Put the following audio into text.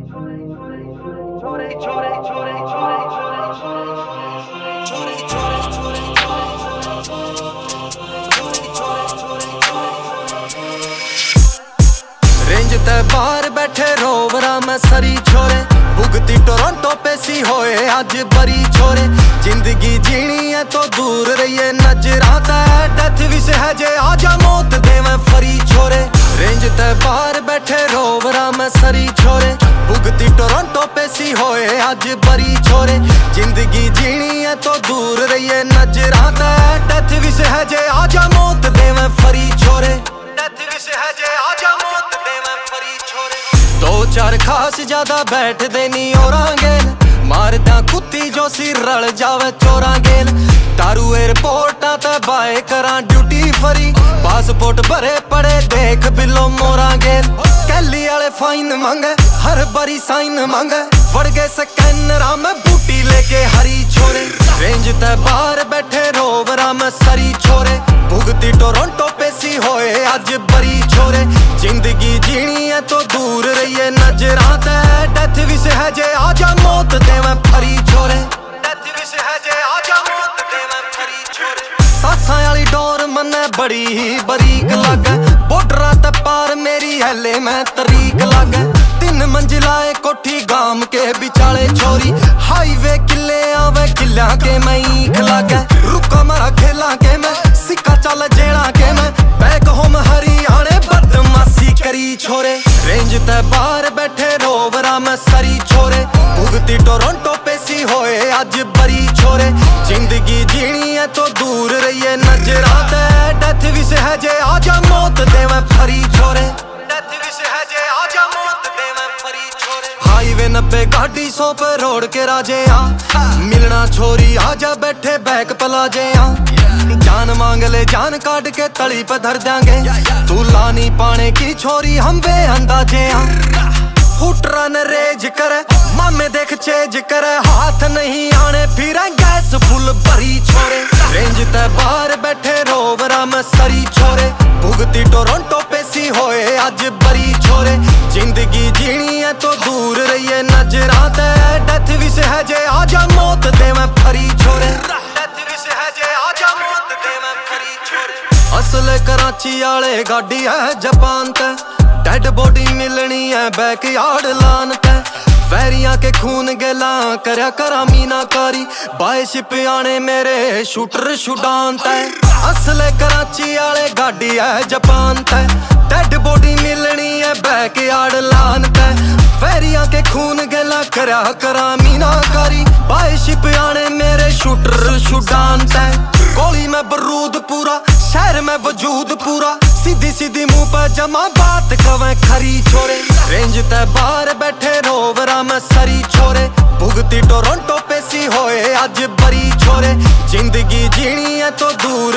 Range ते बाहर बैठे रोवरा में सरी छोरे, भुगती टोरंटो पे सी होए आज बरी छोरे। जिंदगी जीनी है तो दूर रहिए नजरा ते, डेथ भी सहजे आजा मौत देवे फरी छोरे। रेंज ते बाहर बैठे रोवरा में सरी छोरे, भुगती टोरंटो पे सी होए आज बरी छोरे। जिंदगी जीनी है तो दूर रहिए नजरा ते, डेथ भी सहजे आजा मौत देवे फरी छोरे। डेथ भी सहजे आजा मौत देवे फरी छोरे। दो चार खास ज्यादा बैठदे नी औरांगेल, मारदा कुत्ती जो सिर रल जावे चोरांगेल। दारू एयरपोर्टा ते बाए करा ड्यूटी फरी, पासपोर्ट भरे पड़े देख बिलो मोरांगेल। कैली आले फाइन मंगे हर बारी साइन मंगे, वड़ गए स्कैनरा में बूटी लेके हरी छोरे। रेंज ते बाहर बैठे रोवरा में सरी छोरे, भुगती टोरंटो पे सी होए आज बरी छोरे। जिंदगी जीनी है तो दूर रहिए नजरा ते, डेथ भी सहजे आजा मौत देवे फरी छोरे। डेथ भी सहजे आजा मौत देवे फरी छोरे। सासां वाली डोर मन्ने बड़ी ही बरीक लागे, बॉर्डरां ते पार मेरी हले मैं तरीक लागे। 3 मंजिला कोठी गाम के बिचाले छोरी, हाईवे किले आवे किला के मैं ईख लागे। रुका मारा खेला के मैं सिक्का चल जेड़ा के मैं, बैक होम हरियाणे बदमाशी करी छोरे। रेंज ते बाहर बैठे रोवरा में सरी छोरे, भुगती टोरंटो पे सी होए आज बरी छोरे। जिंदगी जीनी है तो दूर रहिए नजरा ते, डेथ भी सहजे आजा मौत देवे फरी छोरे। डेथ भी सहजे आजा मौत देवे फरी छोरे। हाईवे 90 गाड़ी 100 पे रोड के राजे आ, मिलना छोरी आजा बैठे बैक पलाजे आ। जान मांग ले जान काट के तली पे धर देंगे, तू लानी पाने की छोरी हम वे अंदाजे आ। हुटरा न रेज करे मामे देख चेज करे, हाथ नहीं आने फिर गैस फुल भरी छोरे। रेंज ते बाहर बैठे रोवरा में सरी छोरे, भुगती टोरंटो पे सी होए आज बरी छोरे। जिंदगी जीनी है तो दूर रहिए नजरा ते, डेथ भी सहजे आजा मौत देवे फरी छोरे। डेथ भी सहजे आजा मौत देवे फरी छोरे। असल कराची आले गाड़ी है जापान ते, डेड बॉडी मिलनी है बैकयार्ड लान ते। वैरियां के खून गेला करया करा मीनाकारी, बाय शिप आने मेरे शूटर शुडान ते। असले कराची आले गाड़ी है जापान ते, डेड बॉडी मिलनी है बैकयार्ड लान ते। वैरियां के खून गेला करया करा मीनाकारी, बाय शिप आने मेरे शूटर शुडान ते। गोली में बरूद पूरा शहर में वजूद पूरा, सीधी सीधी मुंह पे जमा बात कवे खरी छोरे। रेंज ते बाहर बैठे रोवरा में सरी छोरे, भुगती टोरंटो पे सी होए आज बरी छोरे। जिंदगी जीनी है तो दूर